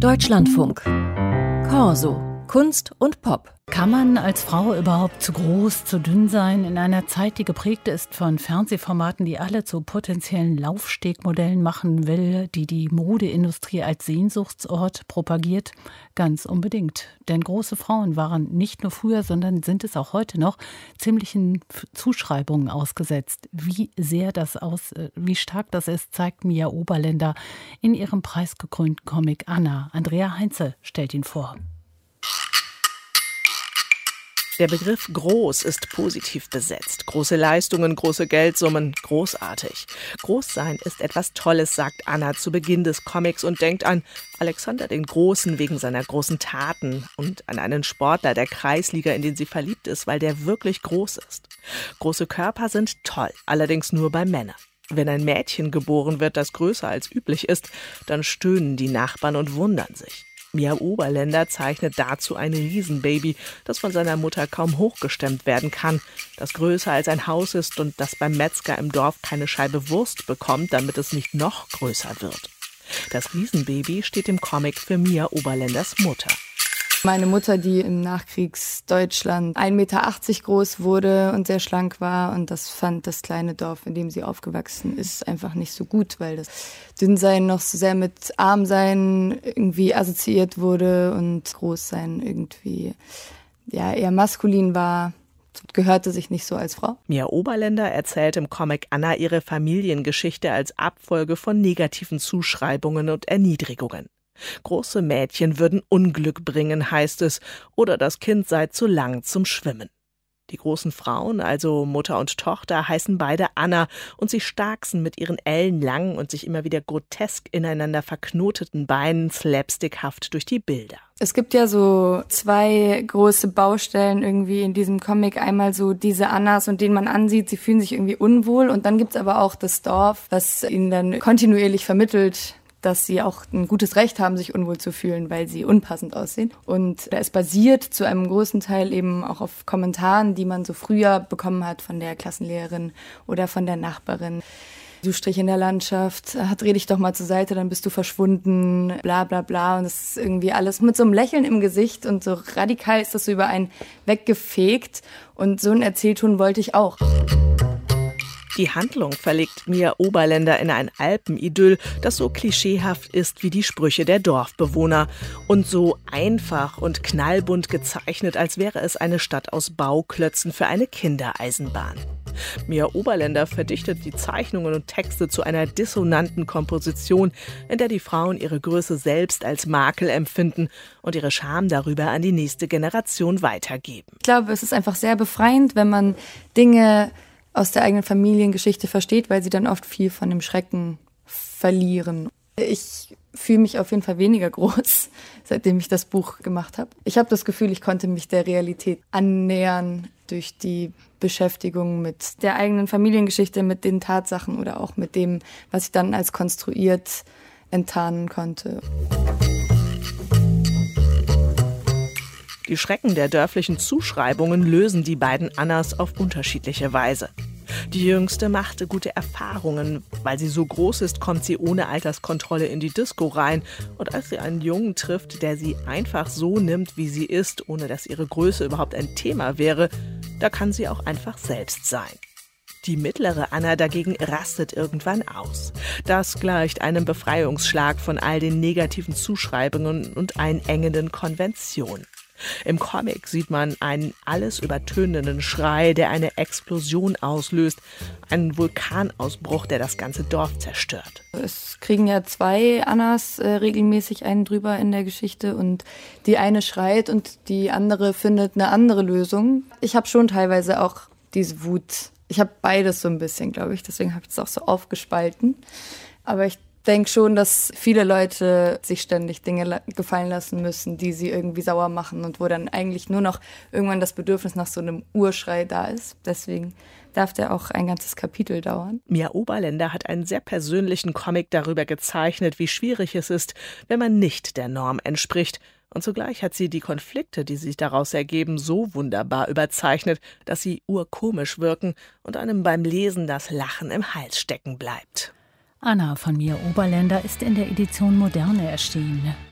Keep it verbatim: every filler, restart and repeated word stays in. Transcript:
Deutschlandfunk. Corso. Kunst und Pop. Kann man als Frau überhaupt zu groß, zu dünn sein? In einer Zeit, die geprägt ist von Fernsehformaten, die alle zu potenziellen Laufstegmodellen machen will, die die Modeindustrie als Sehnsuchtsort propagiert? Ganz unbedingt. Denn große Frauen waren nicht nur früher, sondern sind es auch heute noch ziemlichen Zuschreibungen ausgesetzt. Wie sehr das aus, wie stark das ist, zeigt Mia Oberländer in ihrem preisgekrönten Comic Anna. Andrea Heinze stellt ihn vor. Der Begriff groß ist positiv besetzt. Große Leistungen, große Geldsummen, großartig. Großsein ist etwas Tolles, sagt Anna zu Beginn des Comics und denkt an Alexander den Großen wegen seiner großen Taten und an einen Sportler der Kreisliga, in den sie verliebt ist, weil der wirklich groß ist. Große Körper sind toll, allerdings nur bei Männern. Wenn ein Mädchen geboren wird, das größer als üblich ist, dann stöhnen die Nachbarn und wundern sich. Mia Oberländer zeichnet dazu ein Riesenbaby, das von seiner Mutter kaum hochgestemmt werden kann, das größer als ein Haus ist und das beim Metzger im Dorf keine Scheibe Wurst bekommt, damit es nicht noch größer wird. Das Riesenbaby steht im Comic für Mia Oberländers Mutter. Meine Mutter, die im Nachkriegsdeutschland ein Meter achtzig groß wurde und sehr schlank war, und das fand das kleine Dorf, in dem sie aufgewachsen ist, einfach nicht so gut, weil das Dünnsein noch so sehr mit Armsein irgendwie assoziiert wurde und Großsein irgendwie ja eher maskulin war. Gehörte sich nicht so als Frau. Mia Oberländer erzählt im Comic Anna ihre Familiengeschichte als Abfolge von negativen Zuschreibungen und Erniedrigungen. Große Mädchen würden Unglück bringen, heißt es, oder das Kind sei zu lang zum Schwimmen. Die großen Frauen, also Mutter und Tochter, heißen beide Anna und sie starksen mit ihren ellenlangen und sich immer wieder grotesk ineinander verknoteten Beinen slapstickhaft durch die Bilder. Es gibt ja so zwei große Baustellen irgendwie in diesem Comic. Einmal so diese Annas, und denen man ansieht, sie fühlen sich irgendwie unwohl. Und dann gibt's aber auch das Dorf, was ihnen dann kontinuierlich vermittelt, dass sie auch ein gutes Recht haben, sich unwohl zu fühlen, weil sie unpassend aussehen. Und es basiert zu einem großen Teil eben auch auf Kommentaren, die man so früher bekommen hat von der Klassenlehrerin oder von der Nachbarin. Du Strich in der Landschaft, dreh dich doch mal zur Seite, dann bist du verschwunden, bla bla bla. Und das ist irgendwie alles mit so einem Lächeln im Gesicht und so radikal ist das so über einen weggefegt. Und so ein Erzählton wollte ich auch. Die Handlung verlegt Mia Oberländer in ein Alpenidyll, das so klischeehaft ist wie die Sprüche der Dorfbewohner und so einfach und knallbunt gezeichnet, als wäre es eine Stadt aus Bauklötzen für eine Kindereisenbahn. Mia Oberländer verdichtet die Zeichnungen und Texte zu einer dissonanten Komposition, in der die Frauen ihre Größe selbst als Makel empfinden und ihre Scham darüber an die nächste Generation weitergeben. Ich glaube, es ist einfach sehr befreiend, wenn man Dinge aus der eigenen Familiengeschichte versteht, weil sie dann oft viel von dem Schrecken verlieren. Ich fühle mich auf jeden Fall weniger groß, seitdem ich das Buch gemacht habe. Ich habe das Gefühl, ich konnte mich der Realität annähern durch die Beschäftigung mit der eigenen Familiengeschichte, mit den Tatsachen oder auch mit dem, was ich dann als konstruiert enttarnen konnte. Die Schrecken der dörflichen Zuschreibungen lösen die beiden Annas auf unterschiedliche Weise. Die Jüngste machte gute Erfahrungen. Weil sie so groß ist, kommt sie ohne Alterskontrolle in die Disco rein. Und als sie einen Jungen trifft, der sie einfach so nimmt, wie sie ist, ohne dass ihre Größe überhaupt ein Thema wäre, da kann sie auch einfach selbst sein. Die mittlere Anna dagegen rastet irgendwann aus. Das gleicht einem Befreiungsschlag von all den negativen Zuschreibungen und einengenden Konventionen. Im Comic sieht man einen alles übertönenden Schrei, der eine Explosion auslöst, einen Vulkanausbruch, der das ganze Dorf zerstört. Es kriegen ja zwei Annas äh, regelmäßig einen drüber in der Geschichte und die eine schreit und die andere findet eine andere Lösung. Ich habe schon teilweise auch diese Wut. Ich habe beides so ein bisschen, glaube ich, deswegen habe ich es auch so aufgespalten. Aber ich denke schon, dass viele Leute sich ständig Dinge gefallen lassen müssen, die sie irgendwie sauer machen und wo dann eigentlich nur noch irgendwann das Bedürfnis nach so einem Urschrei da ist. Deswegen darf der auch ein ganzes Kapitel dauern. Mia Oberländer hat einen sehr persönlichen Comic darüber gezeichnet, wie schwierig es ist, wenn man nicht der Norm entspricht. Und zugleich hat sie die Konflikte, die sich daraus ergeben, so wunderbar überzeichnet, dass sie urkomisch wirken und einem beim Lesen das Lachen im Hals stecken bleibt. Anna von Mia Oberländer ist in der Edition Moderne erschienen.